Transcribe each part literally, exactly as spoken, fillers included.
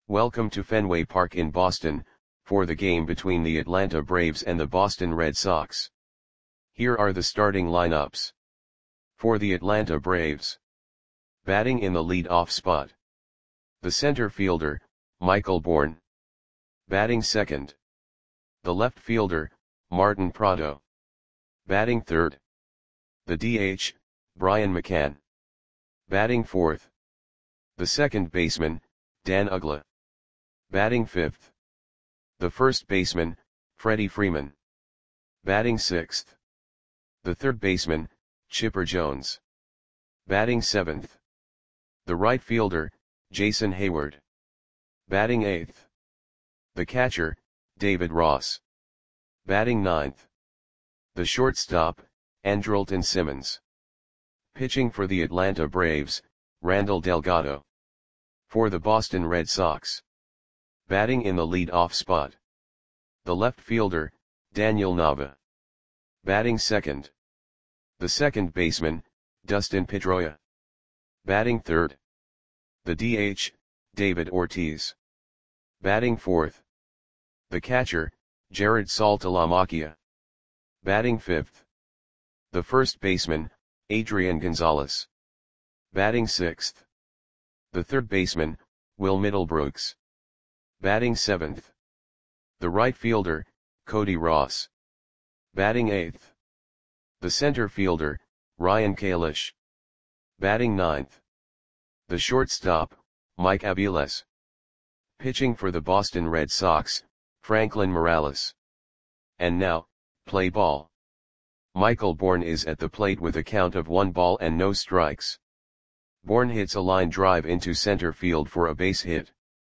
Welcome to Fenway Park in Boston, for the game between the Atlanta Braves and the Boston Red Sox. Here are the starting lineups. For the Atlanta Braves. Batting in the lead-off spot. The center fielder, Michael Bourn. Batting second. The left fielder, Martin Prado. Batting third. The D H, Brian McCann. Batting fourth. The second baseman, Dan Uggla. Batting fifth. The first baseman, Freddie Freeman. Batting sixth. The third baseman, Chipper Jones. Batting seventh. The right fielder, Jason Hayward. Batting eighth. The catcher, David Ross. Batting ninth. The shortstop, Andrelton Simmons. Pitching for the Atlanta Braves, Randall Delgado. For the Boston Red Sox. Batting in the lead-off spot. The left fielder, Daniel Nava. Batting second. The second baseman, Dustin Pedroia. Batting third. The D H, David Ortiz. Batting fourth. The catcher, Jared Saltalamacchia. Batting fifth. The first baseman, Adrian Gonzalez. Batting sixth. The third baseman, Will Middlebrooks. Batting seventh. The right fielder, Cody Ross. Batting eighth. The center fielder, Ryan Kalish. Batting ninth. The shortstop, Mike Aviles. Pitching for the Boston Red Sox, Franklin Morales. And now, play ball. Michael Bourn is at the plate with a count of one ball and no strikes. Bourn hits a line drive into center field for a base hit.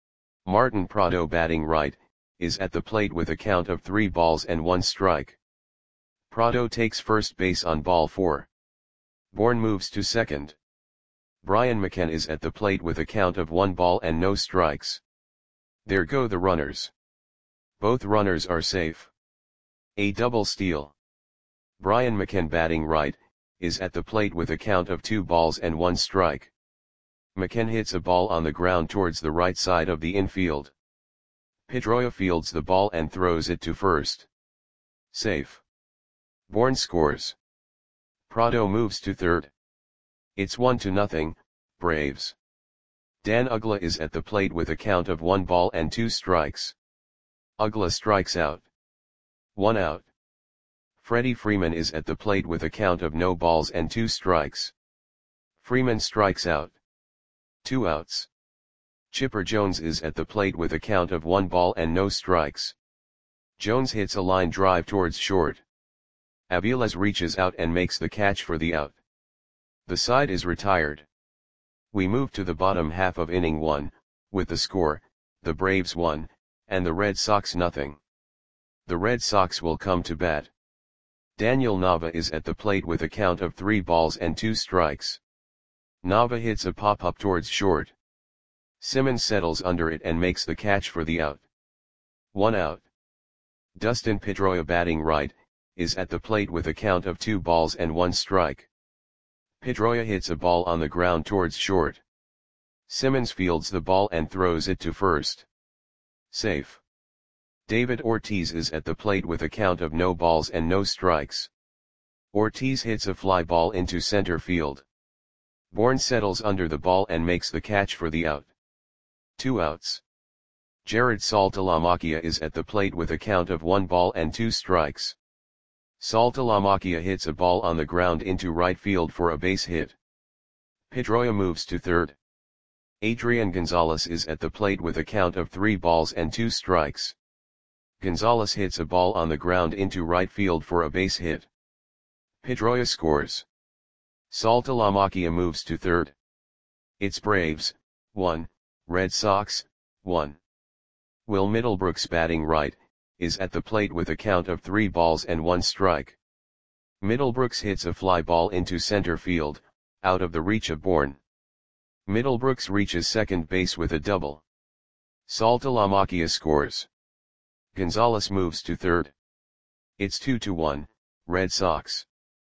Martin Prado, batting right, is at the plate with a count of three balls and one strike. Prado takes first base on ball four. Bourn moves to second. Brian McCann is at the plate with a count of one ball and no strikes. There go the runners. Both runners are safe. A double steal. Brian McCann, batting right, is at the plate with a count of two balls and one strike. McCann hits a ball on the ground towards the right side of the infield. Pedroia fields the ball and throws it to first. Safe. Bourn scores. Prado moves to third. It's one to nothing, Braves. Dan Uggla is at the plate with a count of one ball and two strikes. Uggla strikes out. One out. Freddie Freeman is at the plate with a count of no balls and two strikes. Freeman strikes out. Two outs. Chipper Jones is at the plate with a count of one ball and no strikes. Jones hits a line drive towards short. Aviles reaches out and makes the catch for the out. The side is retired. We move to the bottom half of inning one, with the score, the Braves one, and the Red Sox nothing. The Red Sox will come to bat. Daniel Nava is at the plate with a count of three balls and two strikes. Nava hits a pop-up towards short. Simmons settles under it and makes the catch for the out. One out. Dustin Pedroia, batting right, is at the plate with a count of two balls and one strike. Pedroia hits a ball on the ground towards short. Simmons fields the ball and throws it to first. Safe. David Ortiz is at the plate with a count of no balls and no strikes. Ortiz hits a fly ball into center field. Bourn settles under the ball and makes the catch for the out. Two outs. Jared Saltalamacchia is at the plate with a count of one ball and two strikes. Saltalamacchia hits a ball on the ground into right field for a base hit. Pedroia moves to third. Adrian Gonzalez is at the plate with a count of three balls and two strikes. Gonzalez hits a ball on the ground into right field for a base hit. Pedroia scores. Saltalamacchia moves to third. It's Braves, one, Red Sox, one. Will Middlebrooks, batting right, is at the plate with a count of three balls and one strike. Middlebrooks hits a fly ball into center field, out of the reach of Bourn. Middlebrooks reaches second base with a double. Saltalamacchia scores. Gonzalez moves to third. It's two to one, Red Sox.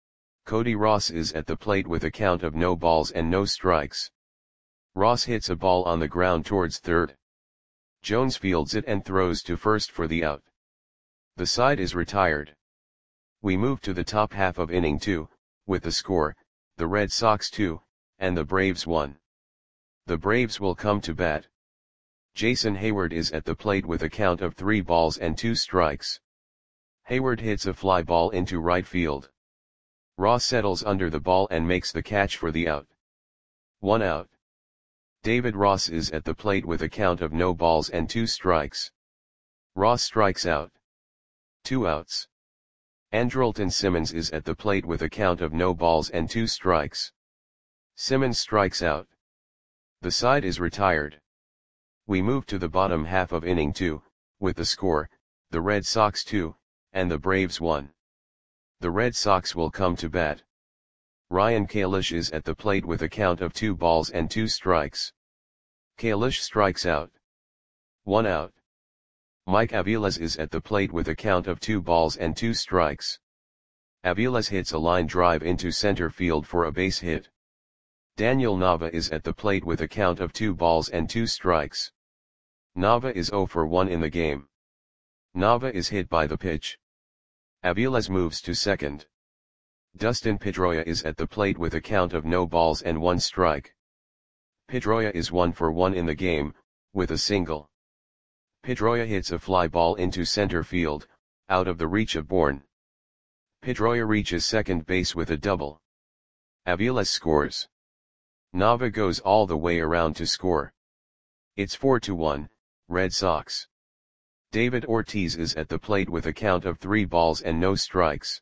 Cody Ross is at the plate with a count of no balls and no strikes. Ross hits a ball on the ground towards third. Jones fields it and throws to first for the out. The side is retired. We move to the top half of inning two, with the score, the Red Sox two, and the Braves one. The Braves will come to bat. Jason Heyward is at the plate with a count of three balls and two strikes. Heyward hits a fly ball into right field. Ross settles under the ball and makes the catch for the out. One out. David Ross is at the plate with a count of no balls and two strikes. Ross strikes out. Two outs. Andrelton Simmons is at the plate with a count of no balls and two strikes. Simmons strikes out. The side is retired. We move to the bottom half of inning two, with the score, the Red Sox two, and the Braves one. The Red Sox will come to bat. Ryan Kalish is at the plate with a count of two balls and two strikes. Kalish strikes out. One out. Mike Aviles is at the plate with a count of two balls and two strikes. Aviles hits a line drive into center field for a base hit. Daniel Nava is at the plate with a count of two balls and two strikes. Nava is zero for one in the game. Nava is hit by the pitch. Aviles moves to second. Dustin Pedroia is at the plate with a count of no balls and one strike. Pedroia is one for one in the game, with a single. Pedroia hits a fly ball into center field, out of the reach of Bourne. Pedroia reaches second base with a double. Aviles scores. Nava goes all the way around to score. It's four to one, Red Sox. David Ortiz is at the plate with a count of three balls and no strikes.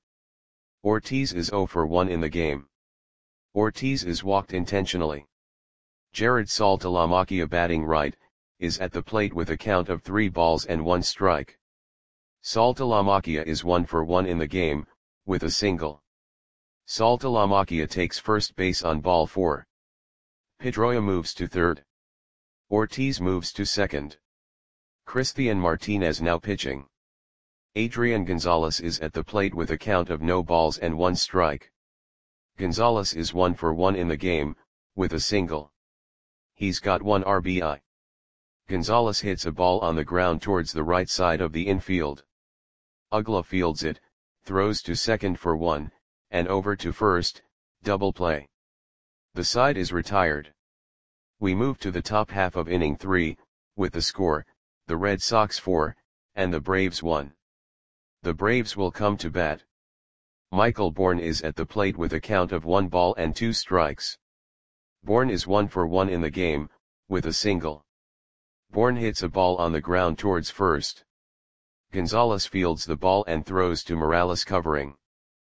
Ortiz is zero for one in the game. Ortiz is walked intentionally. Jared Saltalamacchia, batting right, is at the plate with a count of three balls and one strike. Saltalamacchia is one for one in the game, with a single. Saltalamacchia takes first base on ball four. Pedroia moves to third. Ortiz moves to second. Christian Martinez now pitching. Adrian Gonzalez is at the plate with a count of no balls and one strike. Gonzalez is one for one in the game, with a single. He's got one R B I. Gonzalez hits a ball on the ground towards the right side of the infield. Ugla fields it, throws to second for one, and over to first, double play. The side is retired. We move to the top half of inning three, with the score, the Red Sox four, and the Braves one. The Braves will come to bat. Michael Bourne is at the plate with a count of one ball and two strikes. Bourne is one for one in the game, with a single. Bourne hits a ball on the ground towards first. Gonzalez fields the ball and throws to Morales covering.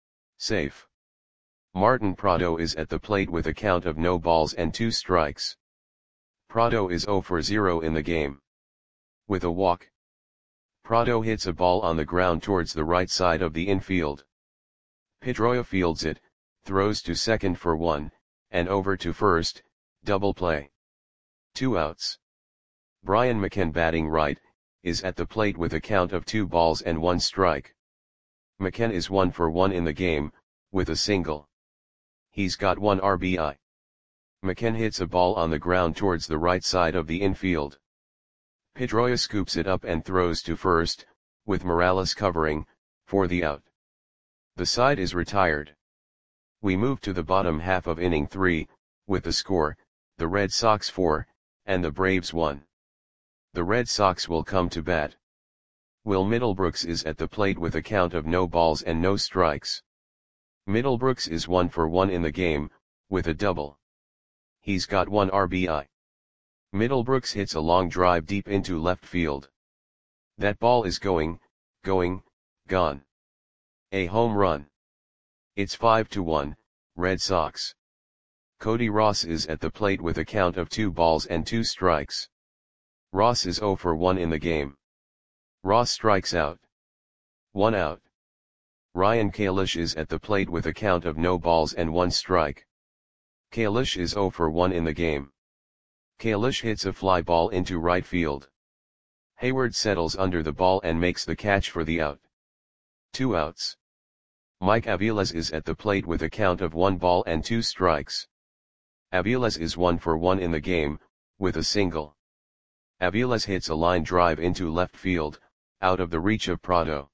Safe. Martin Prado is at the plate with a count of no balls and two strikes. Prado is zero for zero in the game. With a walk. Prado hits a ball on the ground towards the right side of the infield. Pedroia fields it, throws to second for one, and over to first, double play. Two outs. Brian McCann, batting right, is at the plate with a count of two balls and one strike. McCann is one for one in the game, with a single. He's got one R B I. McCann hits a ball on the ground towards the right side of the infield. Pedroia scoops it up and throws to first, with Morales covering, for the out. The side is retired. We move to the bottom half of inning three, with the score, the Red Sox four, and the Braves one. The Red Sox will come to bat. Will Middlebrooks is at the plate with a count of no balls and no strikes. Middlebrooks is one for one in the game, with a double. He's got one R B I. Middlebrooks hits a long drive deep into left field. That ball is going, going, gone. A home run. It's five to one, Red Sox. Cody Ross is at the plate with a count of two balls and two strikes. Ross is zero for one in the game. Ross strikes out. One out. Ryan Kalish is at the plate with a count of no balls and one strike. Kalish is zero for one in the game. Kalish hits a fly ball into right field. Heyward settles under the ball and makes the catch for the out. Two outs. Mike Aviles is at the plate with a count of one ball and two strikes. Aviles is one for one in the game, with a single. Aviles hits a line drive into left field, out of the reach of Prado.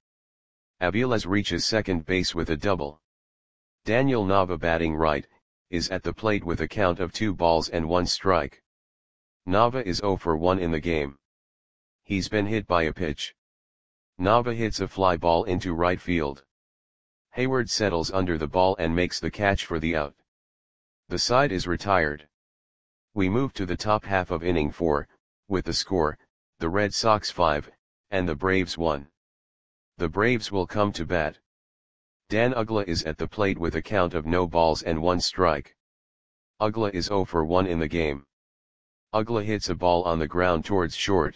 Aviles reaches second base with a double. Daniel Nava, batting right, is at the plate with a count of two balls and one strike. Nava is zero for one in the game. He's been hit by a pitch. Nava hits a fly ball into right field. Hayward settles under the ball and makes the catch for the out. The side is retired. We move to the top half of inning four, with the score, the Red Sox five, and the Braves one. The Braves will come to bat. Dan Uggla is at the plate with a count of no balls and one strike. Uggla is zero for one in the game. Uggla hits a ball on the ground towards short.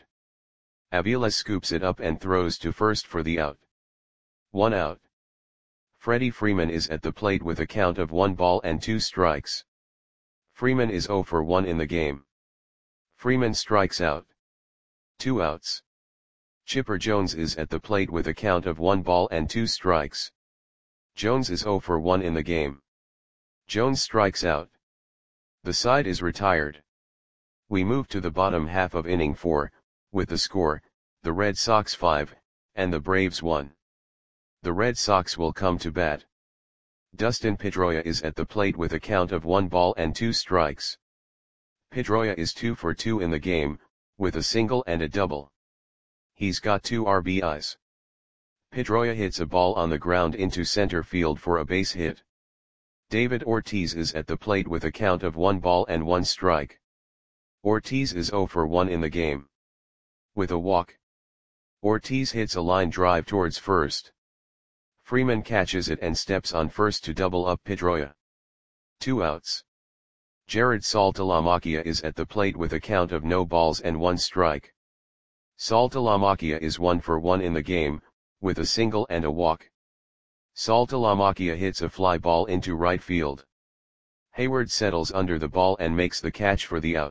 Aviles scoops it up and throws to first for the out. One out. Freddie Freeman is at the plate with a count of one ball and two strikes. Freeman is zero for one in the game. Freeman strikes out. Two outs. Chipper Jones is at the plate with a count of one ball and two strikes. Jones is zero for one in the game. Jones strikes out. The side is retired. We move to the bottom half of inning four, with the score, the Red Sox five, and the Braves one. The Red Sox will come to bat. Dustin Pedroia is at the plate with a count of one ball and two strikes. Pedroia is two for two in the game, with a single and a double. He's got two R B Is. Pedroia hits a ball on the ground into center field for a base hit. David Ortiz is at the plate with a count of one ball and one strike. Ortiz is zero for one in the game. With a walk. Ortiz hits a line drive towards first. Freeman catches it and steps on first to double up Pedroia. Two outs. Jared Saltalamacchia is at the plate with a count of no balls and one strike. Saltalamacchia is one for one in the game, with a single and a walk. Saltalamacchia hits a fly ball into right field. Hayward settles under the ball and makes the catch for the out.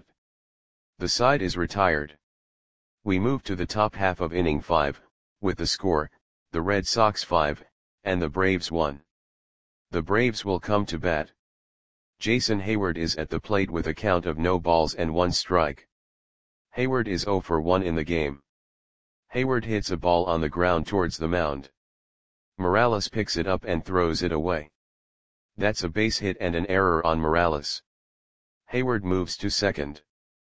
The side is retired. We move to the top half of inning five, with the score, the Red Sox five, and the Braves one. The Braves will come to bat. Jason Hayward is at the plate with a count of no balls and one strike. Hayward is zero for one in the game. Hayward hits a ball on the ground towards the mound. Morales picks it up and throws it away. That's a base hit and an error on Morales. Hayward moves to second.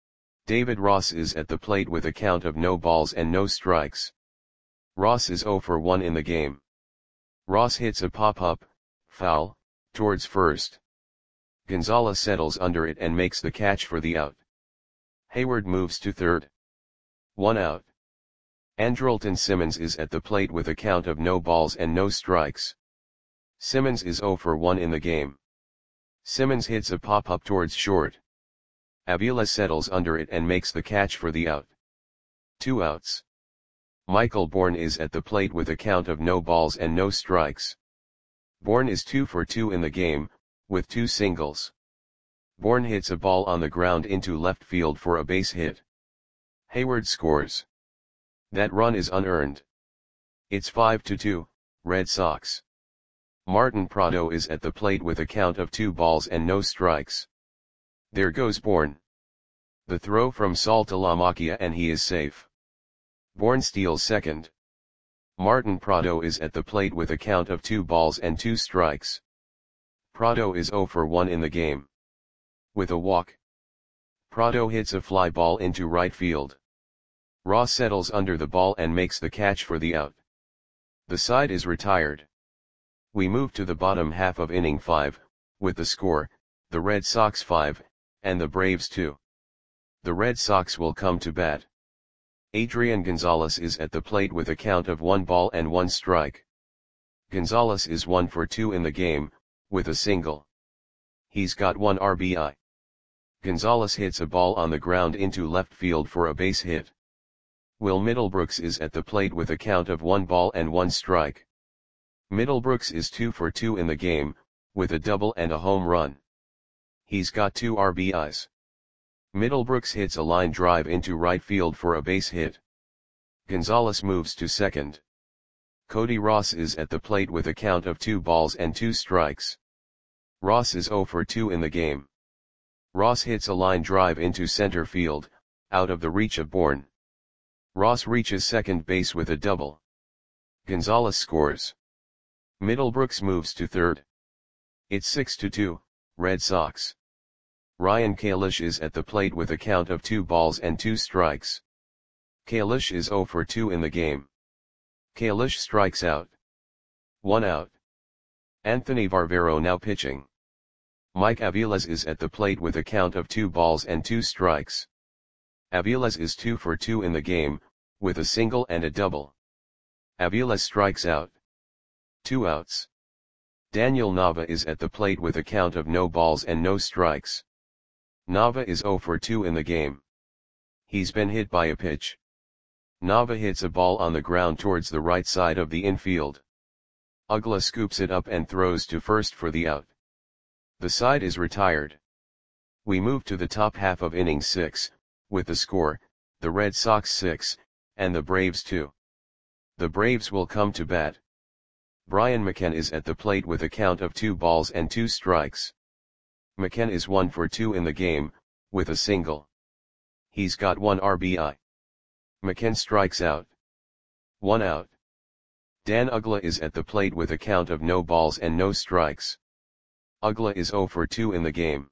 David Ross is at the plate with a count of no balls and no strikes. Ross is zero for one in the game. Ross hits a pop-up, foul, towards first. Gonzalez settles under it and makes the catch for the out. Hayward moves to third. One out. Andrelton Simmons is at the plate with a count of no balls and no strikes. Simmons is zero for one in the game. Simmons hits a pop-up towards short. Aviles settles under it and makes the catch for the out. Two outs. Michael Bourne is at the plate with a count of no balls and no strikes. Bourne is two for two in the game, with two singles. Bourne hits a ball on the ground into left field for a base hit. Hayward scores. That run is unearned. It's five to two, Red Sox. Martin Prado is at the plate with a count of two balls and no strikes. There goes Bourne. The throw from Saltalamacchia and he is safe. Bourne steals second. Martin Prado is at the plate with a count of two balls and two strikes. Prado is zero for one in the game. With a walk. Prado hits a fly ball into right field. Ross settles under the ball and makes the catch for the out. The side is retired. We move to the bottom half of inning five, with the score, the Red Sox five, and the Braves two. The Red Sox will come to bat. Adrian Gonzalez is at the plate with a count of one ball and one strike. Gonzalez is one for two in the game, with a single. He's got one R B I. Gonzalez hits a ball on the ground into left field for a base hit. Will Middlebrooks is at the plate with a count of one ball and one strike. Middlebrooks is two for two in the game, with a double and a home run. He's got two R B Is. Middlebrooks hits a line drive into right field for a base hit. Gonzalez moves to second. Cody Ross is at the plate with a count of two balls and two strikes. Ross is zero for two in the game. Ross hits a line drive into center field, out of the reach of Bourne. Ross reaches second base with a double. Gonzalez scores. Middlebrooks moves to third. It's six to two, Red Sox. Ryan Kalish is at the plate with a count of two balls and two strikes. Kalish is zero for two in the game. Kalish strikes out. One out. Anthony Varvero now pitching. Mike Aviles is at the plate with a count of two balls and two strikes. Aviles is two for two in the game, with a single and a double. Aviles strikes out. Two outs. Daniel Nava is at the plate with a count of no balls and no strikes. Nava is zero for two in the game. He's been hit by a pitch. Nava hits a ball on the ground towards the right side of the infield. Ugla scoops it up and throws to first for the out. The side is retired. We move to the top half of inning six, with the score, the Red Sox six, and the Braves two. The Braves will come to bat. Brian McKenna is at the plate with a count of two balls and two strikes. McKenna is one for two in the game, with a single. He's got one R B I. McKenna strikes out. One out. Dan Ugla is at the plate with a count of no balls and no strikes. Ugla is zero for two in the game.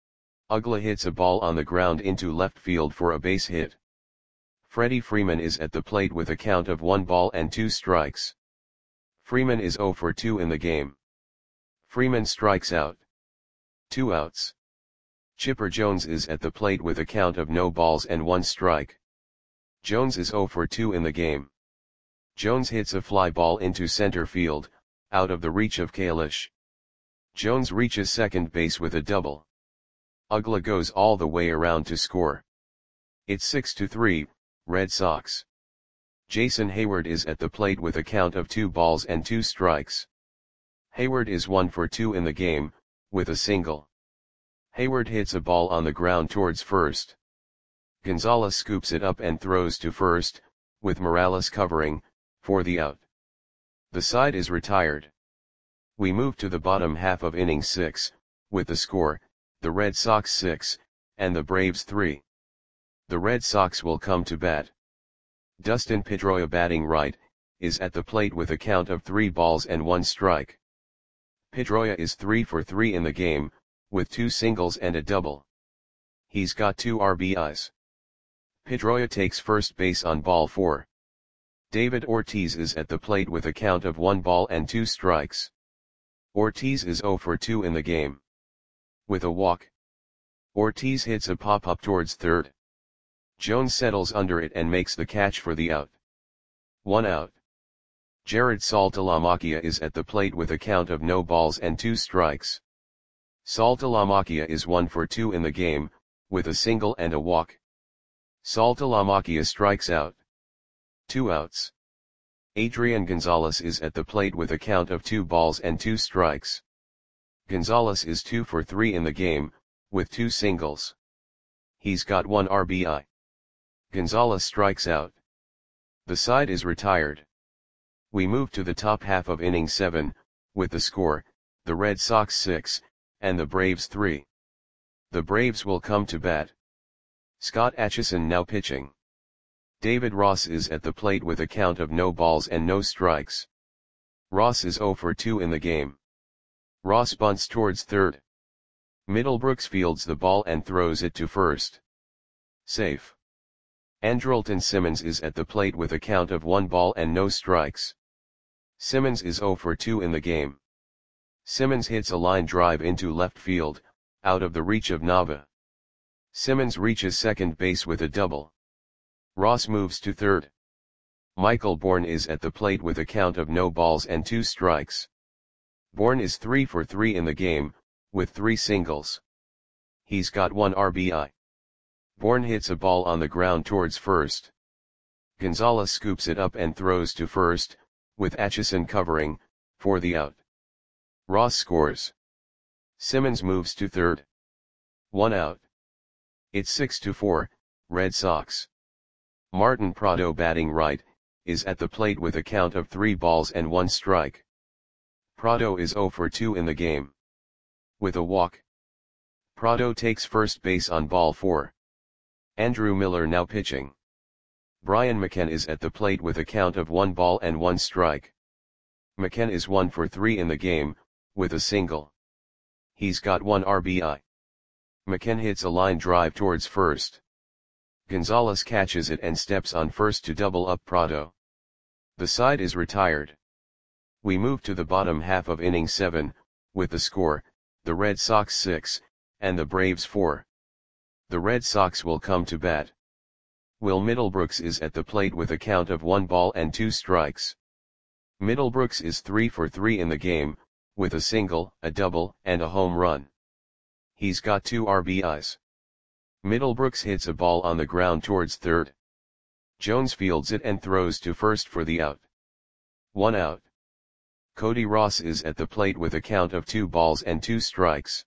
Ugla hits a ball on the ground into left field for a base hit. Freddie Freeman is at the plate with a count of one ball and two strikes. Freeman is zero for two in the game. Freeman strikes out. Two outs. Chipper Jones is at the plate with a count of no balls and one strike. Jones is zero for two in the game. Jones hits a fly ball into center field, out of the reach of Kalish. Jones reaches second base with a double. Ugla goes all the way around to score. It's six to three, Red Sox. Jason Hayward is at the plate with a count of two balls and two strikes. Hayward is one for two in the game, with a single. Hayward hits a ball on the ground towards first. Gonzalez scoops it up and throws to first, with Morales covering, for the out. The side is retired. We move to the bottom half of inning six, with the score, the Red Sox six, and the Braves three. The Red Sox will come to bat. Dustin Pedroia, batting right, is at the plate with a count of three balls and one strike. Pedroia is three for three in the game, with two singles and a double. He's got two R B Is. Pedroia takes first base on ball four. David Ortiz is at the plate with a count of one ball and two strikes. Ortiz is zero for two in the game. With a walk. Ortiz hits a pop-up towards third. Jones settles under it and makes the catch for the out. One out. Jared Saltalamacchia is at the plate with a count of no balls and two strikes. Saltalamacchia is one for two in the game, with a single and a walk. Saltalamacchia strikes out. Two outs. Adrian Gonzalez is at the plate with a count of two balls and two strikes. Gonzalez is two for three in the game, with two singles. He's got one R B I. Gonzalez strikes out. The side is retired. We move to the top half of inning seven, with the score, the Red Sox six, and the Braves three. The Braves will come to bat. Scott Atchison now pitching. David Ross is at the plate with a count of no balls and no strikes. Ross is zero for two in the game. Ross bunts towards third. Middlebrooks fields the ball and throws it to first. Safe. Andrelton Simmons is at the plate with a count of one ball and no strikes. Simmons is zero for two in the game. Simmons hits a line drive into left field, out of the reach of Nava. Simmons reaches second base with a double. Ross moves to third. Michael Bourne is at the plate with a count of no balls and two strikes. Bourne is three for three in the game, with three singles. He's got one R B I. Bourne hits a ball on the ground towards first. Gonzalez scoops it up and throws to first, with Atchison covering, for the out. Ross scores. Simmons moves to third. One out. It's six to four, Red Sox. Martin Prado, batting right, is at the plate with a count of three balls and one strike. Prado is zero for two in the game. With a walk. Prado takes first base on ball four. Andrew Miller now pitching. Brian McCann is at the plate with a count of one ball and one strike. McCann is one for three in the game, with a single. He's got one R B I. McCann hits a line drive towards first. Gonzalez catches it and steps on first to double up Prado. The side is retired. We move to the bottom half of inning seven, with the score, the Red Sox six, and the Braves four. The Red Sox will come to bat. Will Middlebrooks is at the plate with a count of one ball and two strikes. Middlebrooks is three for three in the game, with a single, a double, and a home run. He's got two R B Is. Middlebrooks hits a ball on the ground towards third. Jones fields it and throws to first for the out. One out. Cody Ross is at the plate with a count of two balls and two strikes.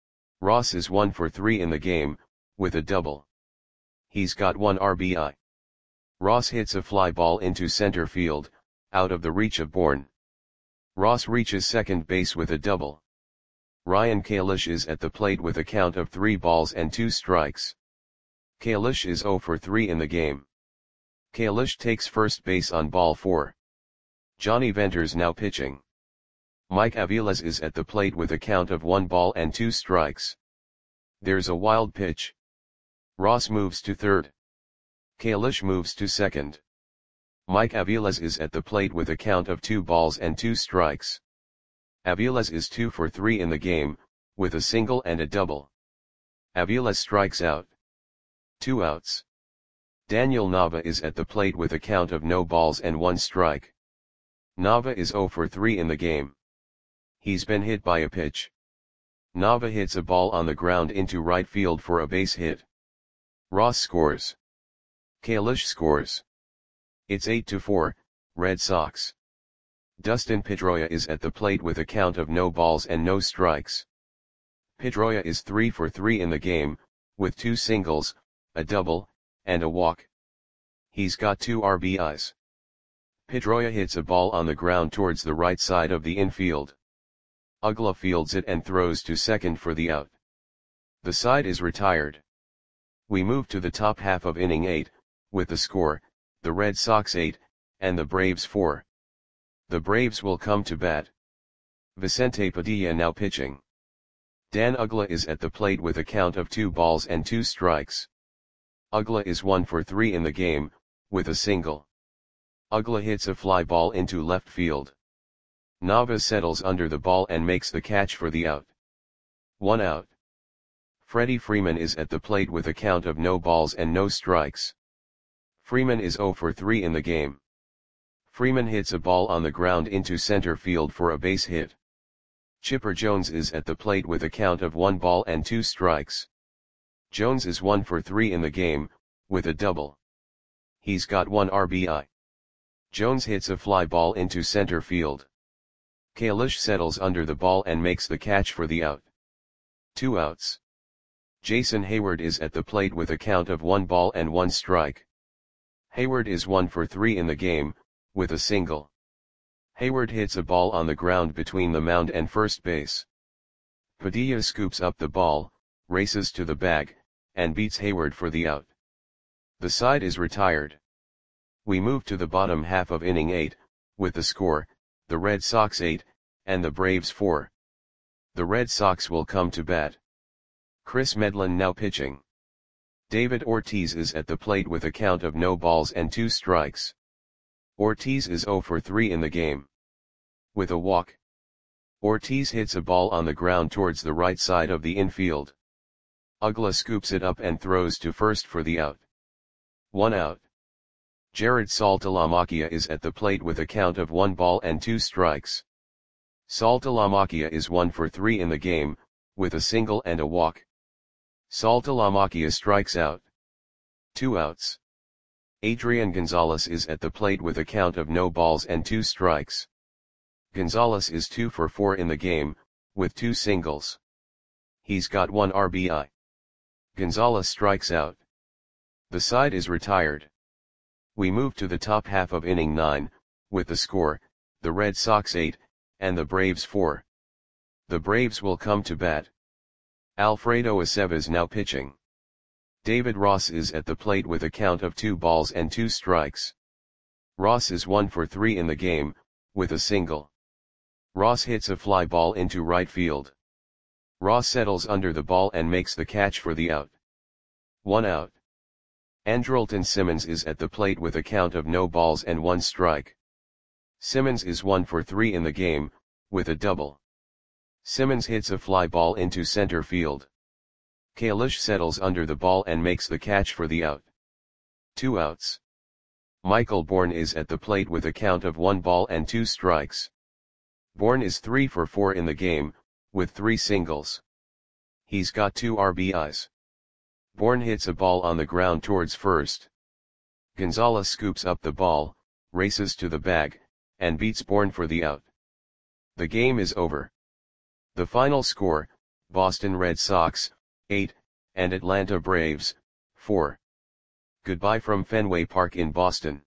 Ross is one for three in the game, with a double. He's got one R B I. Ross hits a fly ball into center field, out of the reach of Bourne. Ross reaches second base with a double. Ryan Kalish is at the plate with a count of three balls and two strikes. Kalish is zero for three in the game. Kalish takes first base on ball four. Johnny Venters now pitching. Mike Aviles is at the plate with a count of one ball and two strikes. There's a wild pitch. Ross moves to third. Kalish moves to second. Mike Aviles is at the plate with a count of two balls and two strikes. Aviles is two for three in the game, with a single and a double. Aviles strikes out. Two outs. Daniel Nava is at the plate with a count of no balls and one strike. Nava is zero for three in the game. He's been hit by a pitch. Nava hits a ball on the ground into right field for a base hit. Ross scores. Kalish scores. It's eight to four, Red Sox. Dustin Pedroia is at the plate with a count of no balls and no strikes. Pedroia is three for three in the game, with two singles, a double, and a walk. He's got two R B Is. Pedroia hits a ball on the ground towards the right side of the infield. Ugla fields it and throws to second for the out. The side is retired. We move to the top half of inning eight, with the score, the Red Sox eight, and the Braves four. The Braves will come to bat. Vicente Padilla now pitching. Dan Ugla is at the plate with a count of two balls and two strikes. Ugla is one for three in the game, with a single. Ugla hits a fly ball into left field. Nava settles under the ball and makes the catch for the out. One out. Freddie Freeman is at the plate with a count of no balls and no strikes. Freeman is zero for three in the game. Freeman hits a ball on the ground into center field for a base hit. Chipper Jones is at the plate with a count of one ball and two strikes. Jones is one for three in the game, with a double. He's got one R B I. Jones hits a fly ball into center field. Kalish settles under the ball and makes the catch for the out. Two outs. Jason Hayward is at the plate with a count of one ball and one strike. Hayward is one for three in the game, with a single. Hayward hits a ball on the ground between the mound and first base. Padilla scoops up the ball, races to the bag, and beats Hayward for the out. The side is retired. We move to the bottom half of inning eight, with the score, the Red Sox eight, and the Braves four. The Red Sox will come to bat. Chris Medlin now pitching. David Ortiz is at the plate with a count of no balls and two strikes. Ortiz is zero for three in the game. With a walk. Ortiz hits a ball on the ground towards the right side of the infield. Ugla scoops it up and throws to first for the out. One out. Jared Saltalamacchia is at the plate with a count of one ball and two strikes. Saltalamacchia is one for three in the game, with a single and a walk. Saltalamacchia strikes out. Two outs. Adrian Gonzalez is at the plate with a count of no balls and two strikes. Gonzalez is two for four in the game, with two singles. He's got one R B I. Gonzalez strikes out. The side is retired. We move to the top half of inning nine, with the score, the Red Sox eight, and the Braves four. The Braves will come to bat. Alfredo Aceves now pitching. David Ross is at the plate with a count of two balls and two strikes. Ross is one for three in the game, with a single. Ross hits a fly ball into right field. Ross settles under the ball and makes the catch for the out. One out. Andrelton Simmons is at the plate with a count of no balls and one strike. Simmons is one for three in the game, with a double. Simmons hits a fly ball into center field. Kalish settles under the ball and makes the catch for the out. Two outs. Michael Bourne is at the plate with a count of one ball and two strikes. Bourne is three for four in the game, with three singles. He's got two R B Is. Bourne hits a ball on the ground towards first. Gonzalez scoops up the ball, races to the bag, and beats Bourne for the out. The game is over. The final score, Boston Red Sox, eight, and Atlanta Braves, four. Goodbye from Fenway Park in Boston.